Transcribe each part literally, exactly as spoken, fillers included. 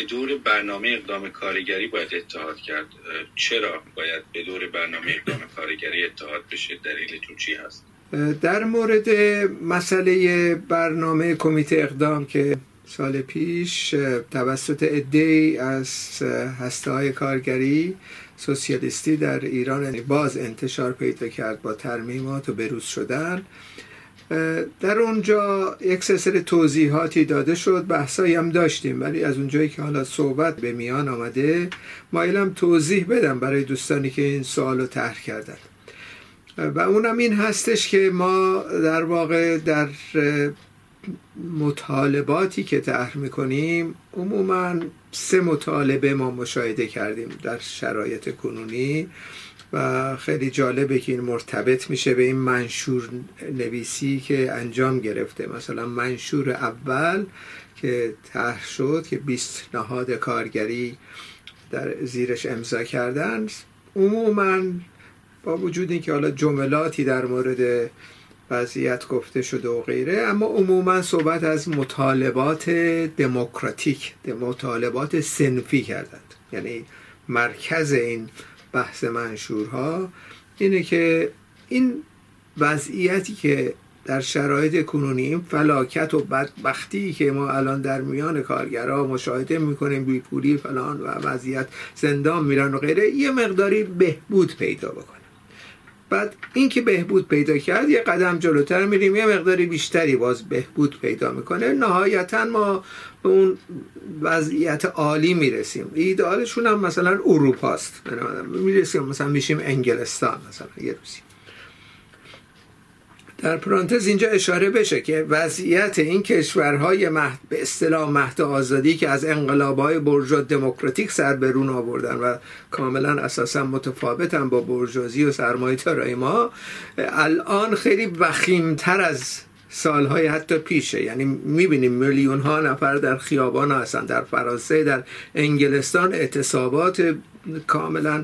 دور برنامه اقدام کارگری باید اتحاد کرد. چرا باید به دور برنامه اقدام کارگری اتحاد بشه؟ دلیلتون چی هست؟ در مورد مسئله برنامه کمیته اقدام که سال پیش توسط عده‌ای از هسته‌های کارگری سوسیالیستی در ایران باز انتشار پیدا کرد با ترمیمات و بروز شدن، در اونجا یک سلسله توضیحاتی داده شد، بحثایی هم داشتیم، ولی از اونجایی که حالا صحبت به میان آمده مایلم توضیح بدم برای دوستانی که این سوالو طرح کردن. و اونم این هستش که ما در واقع در مطالباتی که طرح میکنیم عموماً سه مطالبه ما مشاهده کردیم در شرایط کنونی و خیلی جالبه که این مرتبط میشه به این منشور نویسی که انجام گرفته. مثلا منشور اول که طرح شد که بیست نهاد کارگری در زیرش امضا کردن، عموماً با وجود اینکه حالا جملاتی در مورد وضعیت گفته شده و غیره، اما عموما صحبت از مطالبات دموکراتیک، مطالبات صنفی کردند. یعنی مرکز این بحث منشورها اینه که این وضعیتی که در شرایط کنونی، این فلاکت و بدبختی که ما الان در میان کارگرها مشاهده میکنیم، بیپولی فلان و وضعیت زندان میرن و غیره، یه مقداری بهبود پیدا بکنه. بعد این که بهبود پیدا کرد یه قدم جلوتر میریم، یه مقداری بیشتری باز بهبود پیدا میکنه، نهایتا ما به اون وضعیت عالی میرسیم. ایدئالشون هم مثلا اروپاست، میرسیم مثلا میشیم انگلستان مثلا یه روزی. در پرانتز اینجا اشاره بشه که وضعیت این کشورهای مهد به اصطلاح مهد آزادی که از انقلاب‌های بورژوا دموکراتیک سر به رون آوردن و کاملا اساسا متفاوتن با بورژوازی و سرمایه‌داری ما، الان خیلی وخیم‌تر از سالهای حتی پیشه. یعنی میبینیم میلیون ها نفر در خیابان هستن، در فرانسه، در انگلستان اعتصابات کاملا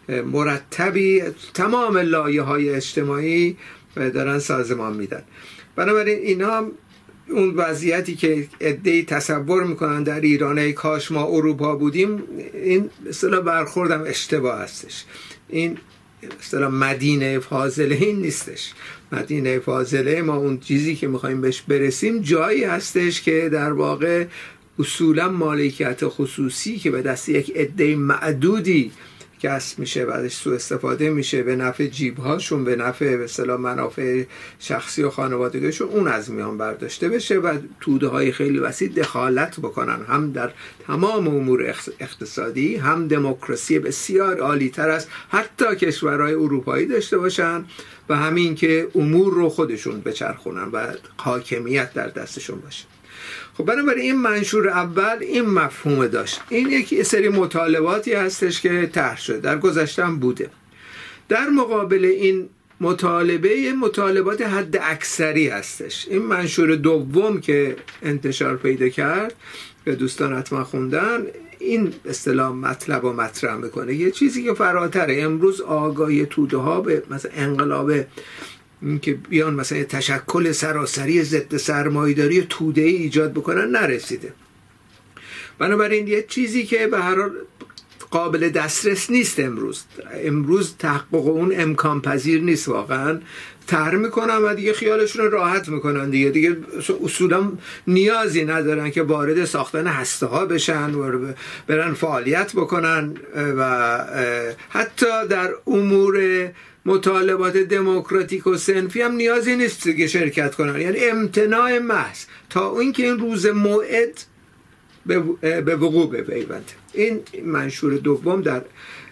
مرتبی تمام لایه‌های اجتماعی دارن سازمان میدن. بنابراین اینا اون وضعیتی که عده‌ای تصور میکنن در ایران ای کاش ما اروپا بودیم، این اصطلاح برخوردم اشتباه هستش. این اصطلاح مدینه فاضله این نیستش. مدینه فاضله ما اون چیزی که میخوایم بهش برسیم جایی هستش که در واقع اصولا مالکیت خصوصی که به دست یک عده معدودی کسب میشه، بعدش سوء استفاده میشه به نفع جیبهاشون، به نفع به اصطلاح منافع شخصی و خانوادگیشون، اون از میان برداشته بشه و توده های خیلی وسیع دخالت بکنن، هم در تمام امور اقتصادی، هم دموکراسی بسیار عالی تر از حتی کشورهای اروپایی داشته باشن و همین که امور رو خودشون بچرخونن و حاکمیت در دستشون باشه. خب بنابراین این منشور اول این مفهوم داشت. این یکی سری مطالباتی هستش که طرح شد، در گذشته هم بوده. در مقابل این مطالبه مطالبات حد اکثری هستش. این منشور دوم که انتشار پیدا کرد که دوستان حتما خوندن، این اصطلاح مطلب و مطرح میکنه، یه چیزی که فراتره. امروز آگاهی توده ها به مثلا انقلاب این که بیان مثلا تشکل سراسری ضد سرمایه‌داری توده‌ای ایجاد بکنن نرسیده. بنابراین یه چیزی که به هر حال قابل دسترس نیست امروز امروز تحقق اون امکان پذیر نیست. واقعا طرح میکنن و دیگه خیالشون راحت میکنن، دیگه دیگه اصولا نیازی ندارن که وارد ساختن هسته ها بشن و برن فعالیت بکنن و حتی در امور مطالبات دموکراتیک و صنفی هم نیازی نیست که شرکت کنن. یعنی امتناع محض تا اینکه این روز موعد به وقوع بپیونده. این منشور دوم در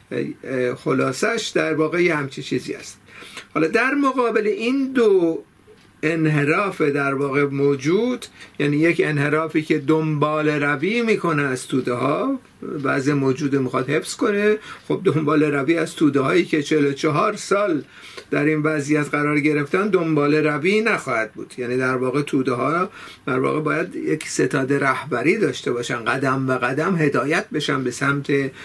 خلاصش در واقع یه همچی چیزی است. حالا در مقابل این دو انحراف در واقع موجود، یعنی یک انحرافی که دنبال روی میکنه از توده ها، بعضی موجود میخواد حفظ کنه. خب دنبال روی از توده هایی که چهل و چهار سال در این وضعیت قرار گرفتن دنبال روی نخواهد بود. یعنی در واقع توده ها در واقع باید یک ستاد رهبری داشته باشن، قدم به قدم هدایت بشن به سمت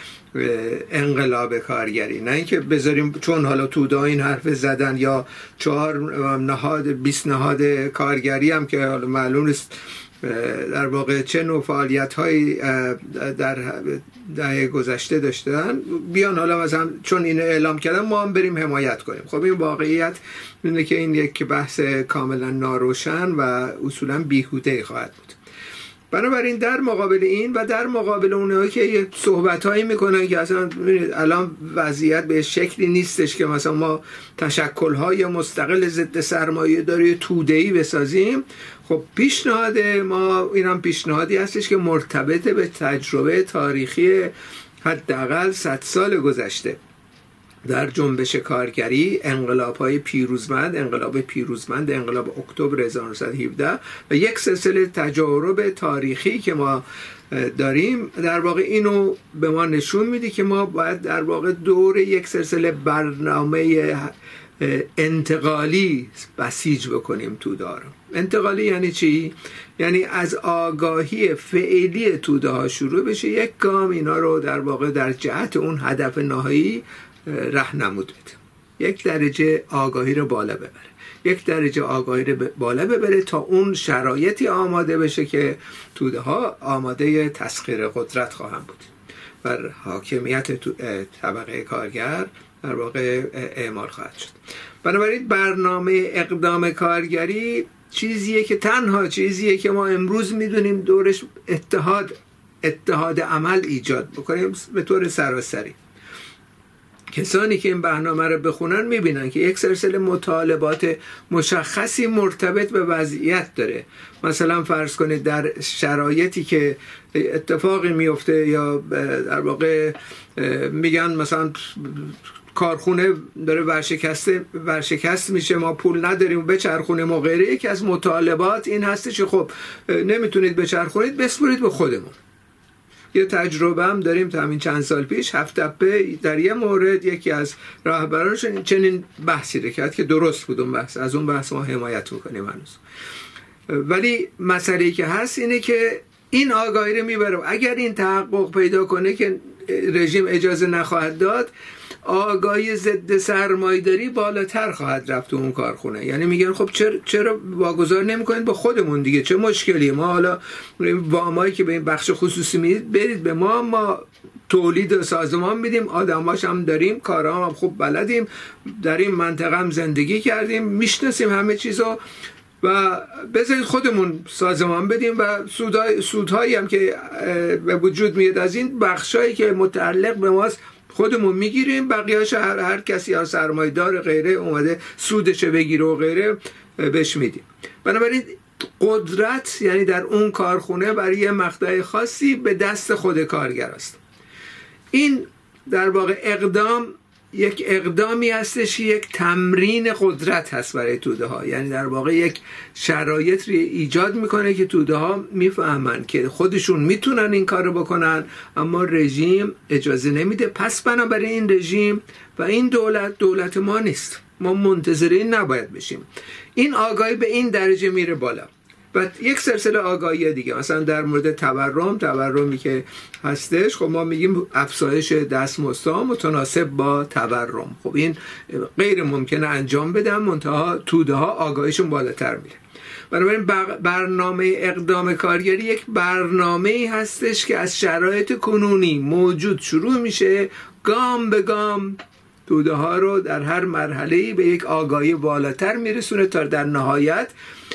انقلاب کارگری، نه اینکه بذاریم چون حالا توده این حرف زدن یا چهار نهاد بیست نهاد کارگری هم که حالا معلوم است در واقع چه نوع فعالیت‌هایی در دهه گذشته داشتن، بیان حالا مثلا چون اینو اعلام کردن ما هم بریم حمایت کنیم. خب این واقعیت اینه که این یک بحث کاملا ناروشن و اصولا بیهوده خواهد بود. بنابراین در مقابل این و در مقابل اونهایی که صحبت‌هایی میکنن که اصلا الان وضعیت به شکلی نیستش که مثلا ما تشکل‌های مستقل ضد سرمایه‌داری توده‌ای بسازیم، خب پیشنهاد ما اینم پیشنهادی هستش که مرتبط به تجربه تاریخی حداقل صد سال گذشته در جنبش کارگری، انقلاب‌های پیروزمند، انقلاب پیروزمند انقلاب اکتبر هزار و نهصد و هفده و یک سلسله تجارب تاریخی که ما داریم، در واقع اینو به ما نشون میده که ما باید در واقع دور یک سلسله برنامه انتقالی بسیج بکنیم توده ها رو. انتقالی یعنی چی؟ یعنی از آگاهی فعلی توده ها شروع بشه، یک گام اینا رو در واقع در جهت اون هدف نهایی راهنمود بده، یک درجه آگاهی رو بالا ببره، یک درجه آگاهی رو بالا ببره تا اون شرایطی آماده بشه که توده ها آماده تسخیر قدرت خواهند بود و حاکمیت طبقه کارگر در واقع اعمال خواهد شد. بنابراین برنامه اقدام کارگری چیزیه که تنها چیزیه که ما امروز میدونیم دورش اتحاد اتحاد عمل ایجاد بکنیم به طور سراسری. کسانی که این برنامه رو بخونن میبینن که یک سلسله مطالبات مشخصی مرتبط به وضعیت داره. مثلا فرض کنید در شرایطی که اتفاقی میفته یا در واقع میگن مثلا کارخونه داره ورشکسته ورشکست میشه، ما پول نداریم بچرخونیم و غیره، یکی از مطالبات این هستش که خب نمیتونید بچرخونید بسپرید به خودمون. یه تجربه هم داریم تا همین چند سال پیش، هفت‌تپه در یه مورد یکی از راهبرانشون چنین بحثی رو کرد که درست بود اون بحث، از اون بحث ما حمایت میکنیم هنوز. ولی مسئله‌ای که هست اینه که این آگاهی رو میبره، اگر این تحقق پیدا کنه که رژیم اجازه نخواهد داد، آگاهی ضد سرمایه‌داری بالاتر خواهد رفت تو اون کارخونه. یعنی میگن خب چرا چرا واگذار نمی‌کنید به خودمون دیگه، چه مشکلی، ما حالا وامایی که به این بخش خصوصی میدید برید به ما، ما تولید و سازمان میدیم، آدماش هم داریم، کارا هم خوب بلدیم، در این منطقه هم زندگی کردیم، میشناسیم همه چیزو و بذارید خودمون سازمان بدیم و سودهای سودهایی هم که به وجود میاد از این بخشایی که متعلق به ماست خودمون میگیریم، بقیه‌اش هر هر کسی یا سرمایه‌دار غیره اومده سودش بگیره و غیره بهش میدیم. بنابراین قدرت یعنی در اون کارخونه برای یه مقطع خاصی به دست خود کارگر است. این در واقع اقدام یک اقدامی هستش که یک تمرین قدرت هست برای توده ها، یعنی در واقع یک شرایط رو ایجاد میکنه که توده ها میفهمن که خودشون میتونن این کار رو بکنن اما رژیم اجازه نمیده، پس بنابراین این رژیم و این دولت دولت ما نیست، ما منتظر این نباید بشیم. این آگاهی به این درجه میره بالا و یک سلسله آگاهی دیگه، مثلا در مورد تورم تورمی که هستش، خب ما میگیم افزایش دستمزدها متناسب با تورم، خب این غیر ممکنه انجام بدن، منتها توده ها آگاهیشون بالاتر میره. بنابراین برنامه اقدام کارگری یک برنامه‌ای هستش که از شرایط کنونی موجود شروع میشه، گام به گام توده ها رو در هر مرحله‌ای به یک آگاهی بالاتر میرسونه تا در نهایت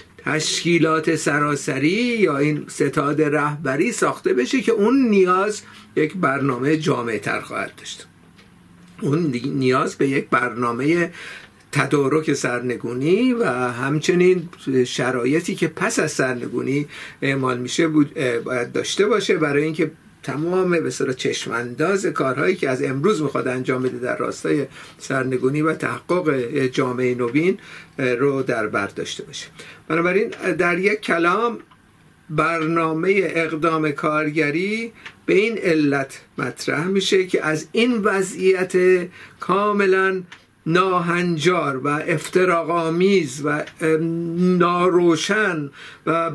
تشکیلات سراسری یا این ستاد رهبری ساخته بشه که اون نیاز یک برنامه جامع تر خواهد داشت. اون نیاز به یک برنامه تدارک سرنگونی و همچنین شرایطی که پس از سرنگونی اعمال میشه بود باید داشته باشه برای اینکه تمام به اصطلاح چشمانداز کارهایی که از امروز میخواد انجام بده در راستای سرنگونی و تحقق جامعه نوین رو در بر داشته باشه. بنابراین در یک کلام برنامه اقدام کارگری به این علت مطرح میشه که از این وضعیت کاملا ناهنجار و افتراق‌آمیز و ناروشن و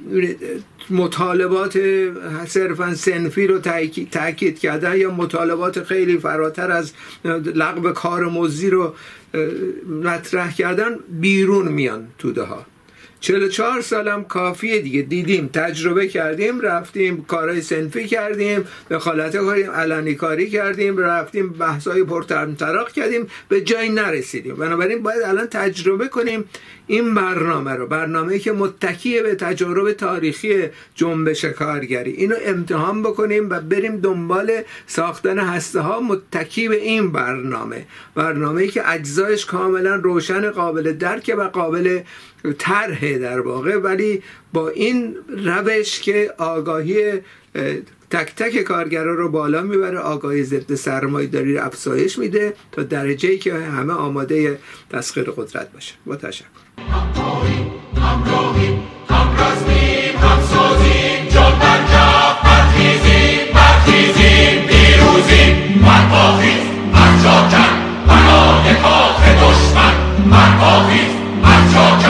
مطالبات صرفاً صنفی رو تأکید کردن یا مطالبات خیلی فراتر از لغو کار مزدی رو مطرح کردن بیرون میان توده ها. چهل و چهار سالم کافیه دیگه، دیدیم، تجربه کردیم، رفتیم کارهای صنفی کردیم، دخالت کردیم، علنی کاری کردیم، رفتیم بحثای پرطرف‌طراق کردیم، به جایی نرسیدیم. بنابراین باید الان تجربه کنیم این برنامه رو، برنامه‌ای که متکی به تجارب تاریخی جنبش کارگری، اینو امتحان بکنیم و بریم دنبال ساختن هسته‌ها متکی به این برنامه، برنامه‌ای که اجزایش کاملا روشن، قابل درک و قابل طرح در واقع، ولی با این روش که آگاهی تک تک کارگرا رو بالا میبره، آگاهی ضد سرمایه‌داری رو افزایش میده تا درجه‌ای که همه آماده تسخیر قدرت باشه. با تشکر. همراهیم، همراهیم، همرزمیم، همسازیم، جان در کف، برخیزیم، برخیزیم، پیروزیم، برپاخیز، برجاکن، برای کاخ دشمن، برپاخیز، برجاکن.